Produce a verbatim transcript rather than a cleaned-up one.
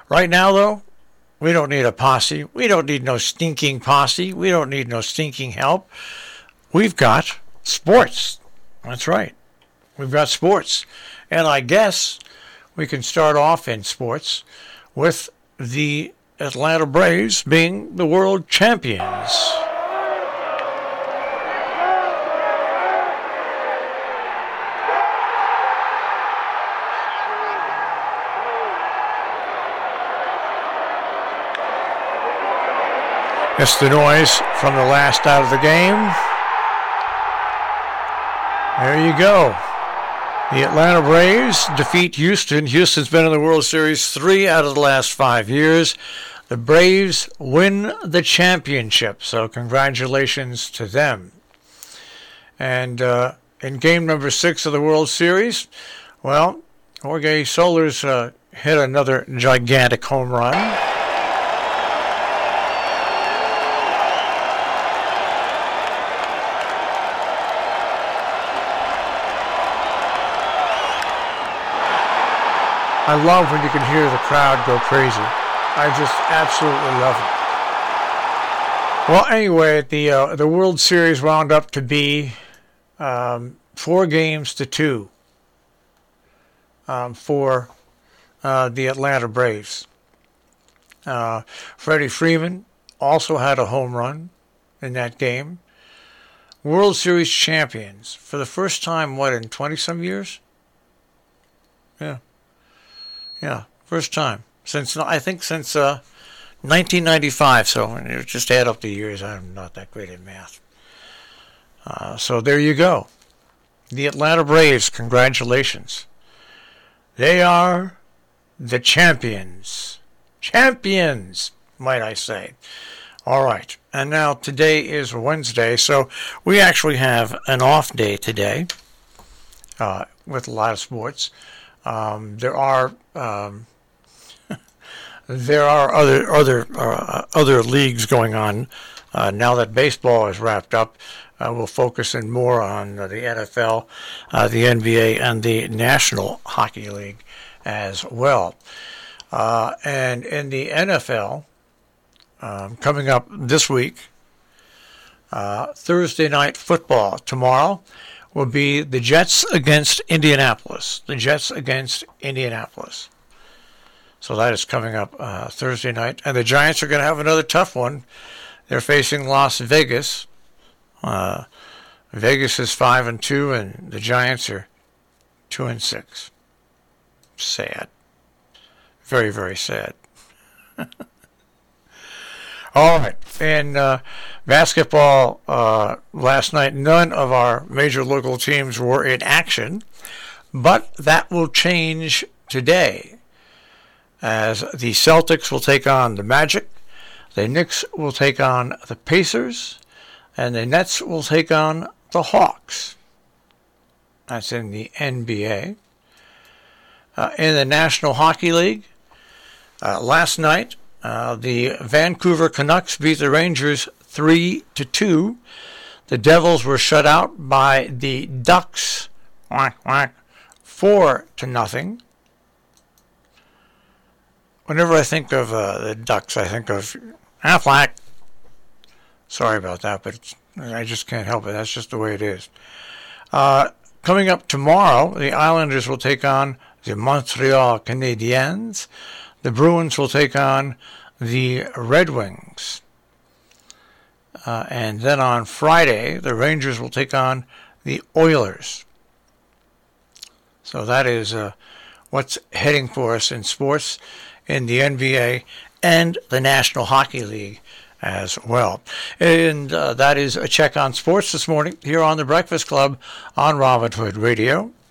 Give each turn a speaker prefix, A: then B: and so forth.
A: Right now, though, we don't need a posse. We don't need no stinking posse. We don't need no stinking help. We've got sports. That's right. We've got sports. And I guess we can start off in sports with the Atlanta Braves being the world champions. It's the noise from the last out of the game. There you go. The Atlanta Braves defeat Houston. Houston's been in the World Series three out of the last five years. The Braves win the championship, so congratulations to them. And uh, in game number six of the World Series, well, Jorge Soler's uh, hit another gigantic home run. I love when you can hear the crowd go crazy. I just absolutely love it. Well, anyway, the uh, the World Series wound up to be um, four games to two um, for uh, the Atlanta Braves. Uh, Freddie Freeman also had a home run in that game. World Series champions for the first time, what, in twenty-some years? Yeah. Yeah, first time since I think since uh, nineteen ninety-five. So you just add up the years. I'm not that great at math. Uh, so there you go. The Atlanta Braves. Congratulations. They are the champions. Champions, might I say. All right. And now today is Wednesday, so we actually have an off day today uh, with a lot of sports. Um, there are um, there are other other uh, other leagues going on uh, now that baseball is wrapped up. Uh, we'll focus in more on uh, the N F L, uh, the N B A, and the National Hockey League as well. Uh, and in the N F L, um, coming up this week, uh, Thursday night football tomorrow will be the Jets against Indianapolis. The Jets against Indianapolis. So that is coming up uh, Thursday night. And the Giants are going to have another tough one. They're facing Las Vegas. Uh, Vegas is five and two, and the Giants are two and six. Sad. Very, very sad. All right. And uh, basketball uh, last night, none of our major local teams were in action, but that will change today as the Celtics will take on the Magic, the Knicks will take on the Pacers, and the Nets will take on the Hawks. That's in the N B A. Uh, in the National Hockey League, uh, last night, Uh, the Vancouver Canucks beat the Rangers three to two. The Devils were shut out by the Ducks, whack, whack, four to nothing. Whenever I think of uh, the Ducks, I think of Aflac. Sorry about that, but it's, I just can't help it. That's just the way it is. Uh, coming up tomorrow, the Islanders will take on the Montreal Canadiens. The Bruins will take on the Red Wings. Uh, and then on Friday, the Rangers will take on the Oilers. So that is uh, what's heading for us in sports in the N B A and the National Hockey League as well. And uh, that is a check on sports this morning here on the Breakfast Club on Robin Hood Radio.